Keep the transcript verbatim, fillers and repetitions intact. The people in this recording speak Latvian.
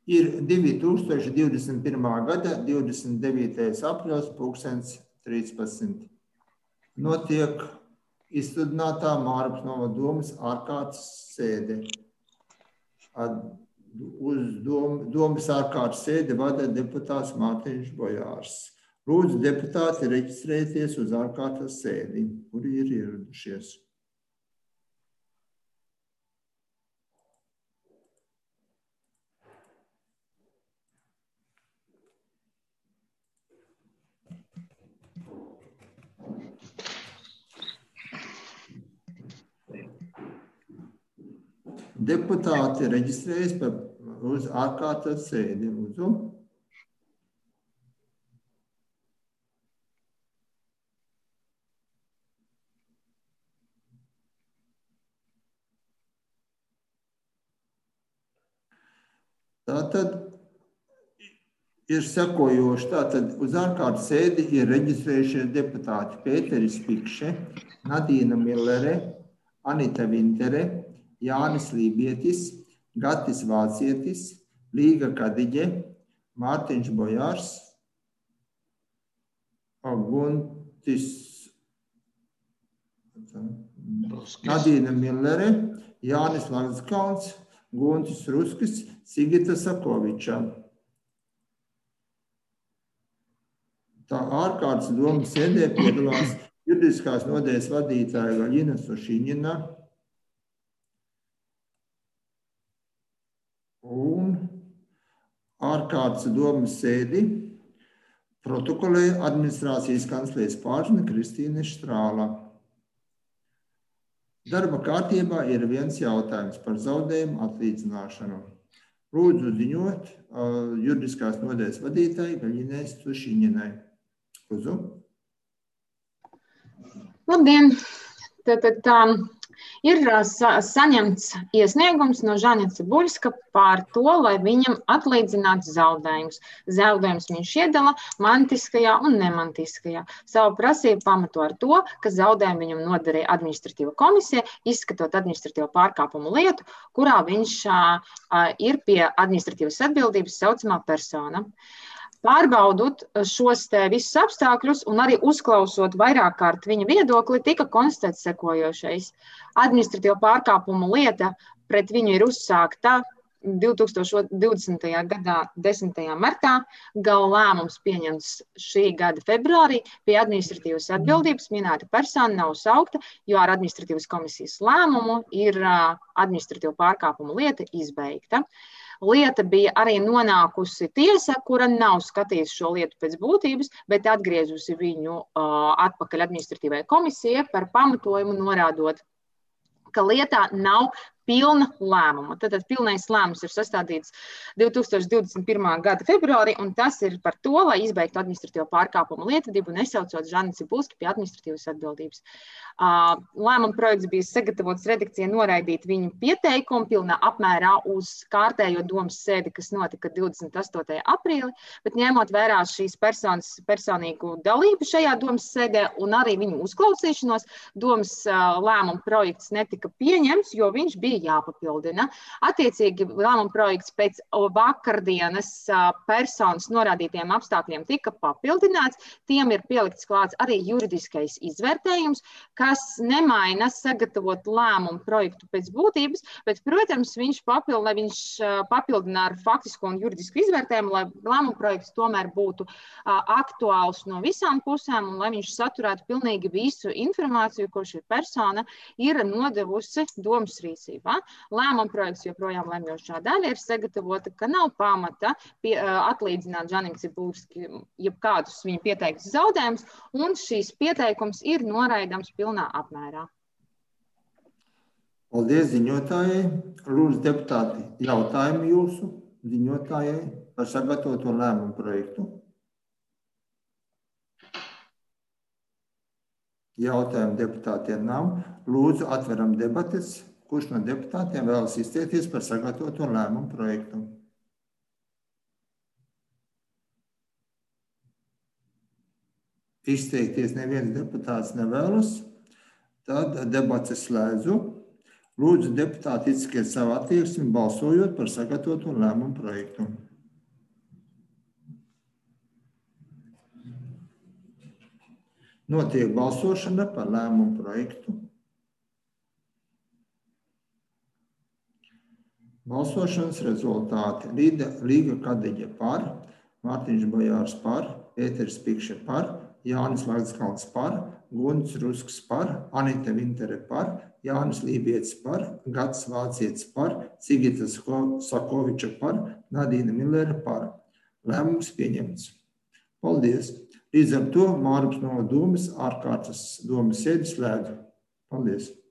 Ir divi tūkstoši divdesmit pirmā gada divdesmit devītais aprīlis pulkstens trīspadsmit. Notiek izsludinātā Mārupes novada domes ārkārtas sēde. Uz domes ārkārtas sēdi vada deputāts Mārtiņš Bojārs. Lūdzu, deputāti, reģistrēties uz ārkārtas sēdi, kuri ir ieradušies. Deputāti reģistrējas uz ārkārtas sēdi. Lūdzu. Tātad ir sekojoši. Tātad uz ārkārtas sēdi ir reģistrējušies deputāti Pēteris Pikše, Nadīna Millere, Anita Vintere, Jānis Lībietis, Gatis Vācietis, Līga Kadiģe, Mārtiņš Bojārs, Guntis, Nadīna Millere, Jānis Langskauns, Guntis Ruskis, Sigita Sakoviča. Tā ārkārtas domas sēdē piedalās juridiskās nodaļas vadītāja Gaļina Sušiņina, un ārkārtas domas sēdi protokolē administrācijas kanclējas pārzina Kristīne Štrāla. Darba kārtībā ir viens jautājums par zaudējumu atlīdzināšanu. Lūdzu ziņot uh, juridiskās nodaļas vadītāji Gaļinai Sušiņinai. Lūdzu. Labdien! Tātad tā. Ir sa saņemts iesniegums no Žaņa Cibuļska par to, lai viņam atlīdzinātu zaudējumus. Zaudējumus viņš iedala mantiskajā un nemantiskajā. Savu prasību pamato ar to, ka zaudējumu viņam nodarīja administratīva komisija, izskatot administratīvo pārkāpumu lietu, kurā viņš uh, ir pie administratīvas atbildības saucamā persona. Pārbaudot šos te visus apstākļus un arī uzklausot vairāk kārt viņa viedokli, tika konstatēts sekojošais. Administratīva pārkāpuma lieta pret viņu ir uzsākta divi tūkstoši divdesmitajā gadā desmitajā martā. Gala lēmums pieņemts šī gada februārī. Pie administratīvas atbildības minēta persona nav saukta, jo ar administratīvas komisijas lēmumu ir administratīva pārkāpuma lieta izbeigta. Lieta bija arī nonākusi tiesa, kura nav skatījusi šo lietu pēc būtības, bet atgriezusi viņu uh, atpakaļ administratīvai komisijai par pamatojumu norādot, ka lietā nav pilna lēmuma. Tātad pilnais lēmums ir sastādīts divi tūkstoši divdesmit pirmā gada februārī, un tas ir par to, lai izbeigtu administratīvo pārkāpumu lietvedību, nesaucot Žani Cibuļski pie administratīvas atbildības. Uh, lēmuma projekts bija sagatavots redakcijai noraidīt viņu pieteikumu pilnā apmērā uz kārtējo domas sēdi, kas notika divdesmit astotajā aprīlī, bet ņemot vērā šīs personas personīgu dalību šajā domas sēdē un arī viņu uzklausīšanos, domas uh, lēmuma projekts netika pieņemts, jo viņš bija jāpapildina. Attiecīgi lēmuma projekts pēc vakardienas personas norādītiem apstākļiem tika papildināts. Tiem ir pielikts klāts arī juridiskais izvērtējums, kas nemaina sagatavot lēmumu projektu pēc būtības, bet, protams, viņš papildina, viņš papildina ar faktisko un juridisku izvērtējumu, lai lēmuma projekts tomēr būtu aktuāls no visām pusēm un lai viņš saturētu pilnīgi visu informāciju, ko šī persona ir nodevusi domas rīcībā. Lēmuma projekts joprojām lemjošā daļa ir sagatavota, ka nav pamata pie, atlīdzināt Žanim Cibuļski jebkādus viņa pieteiktus zaudējumus, un šīs pieteikums ir noraidams pilnā apmērā. Paldies ziņotājai. Lūdzu, deputāti, jautājumi jūsu ziņotājai par sagatavoto lēmumu projektu. Jautājumu deputātiem nav. Lūdzu, atveram debates. Kurš no deputātiem vēlas izteikties par sagatavoto lēmumu projektu? Izteikties neviens deputāts nevēlas. Tad debates slēdzu. Lūdzu, deputāti, izsakiet savu attieksmi, balsojot par sagatavoto lēmumu projektu. Notiek balsošana par lēmumu projektu. Balsošanas rezultāti. Līga Kadiņa par, Mārtiņš Bojārs par, Pēteris Pikše par, Jānis Lagskalns par, Gunts Rusks par, Anita Vintere par, Jānis Lībietis par, Gats Vācietis par, Sigita Sakoviča par, Nadīna Millera par. Lēmums pieņemts. Paldies! Līdz ar to Mārupas novada domes ārkārtas domes sēdi slēdzu. Paldies!